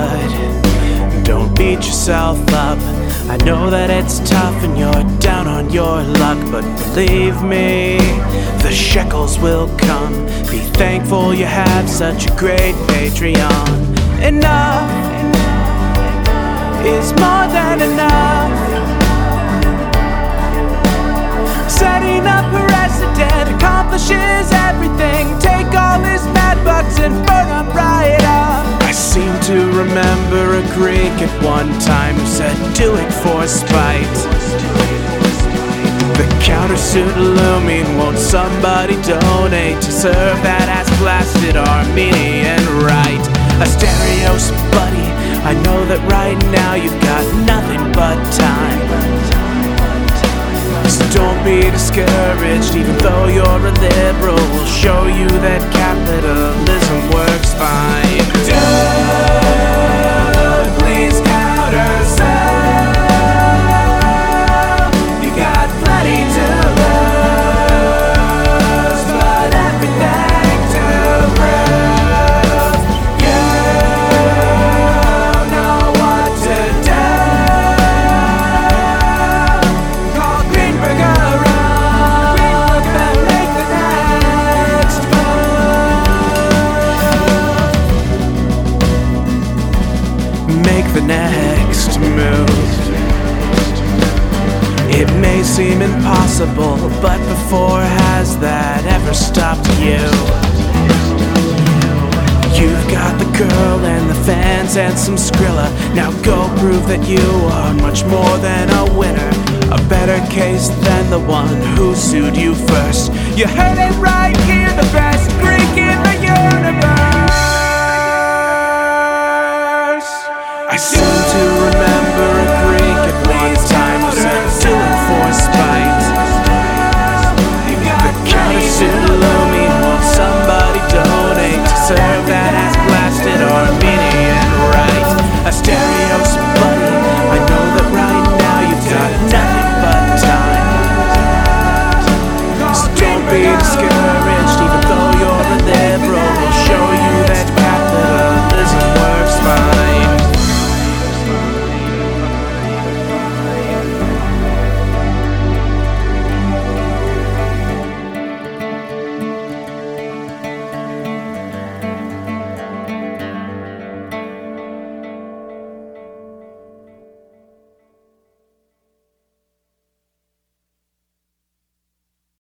but don't beat yourself up. I know that it's tough and you're down on your luck, but believe me, the shekels will come. Be thankful you have such a great Patreon. Enough is more than enough. Setting up a precedent accomplishes everything. Take all his mad bucks and burn them right up. I seem to remember a Greek at one time who said, do it for spite. The countersuit looming, won't somebody donate to serve that ass-blasted Armenian right? Asterios, buddy, I know that right now you've got nothing but time. So don't be discouraged, even though you're a liberal. We'll show you that capitalism works fine. Dude, please counter sell. You got plenty to lose, but everything to prove. You know what to do. Call Greenberger up and make the next move. Make the next move. It may seem impossible, but before has that ever stopped you? You've got the girl and the fans and some Skrilla. Now go prove that you are much more than a winner, a better case than the one who sued you first. You heard it right here, the best Greek in the universe. I see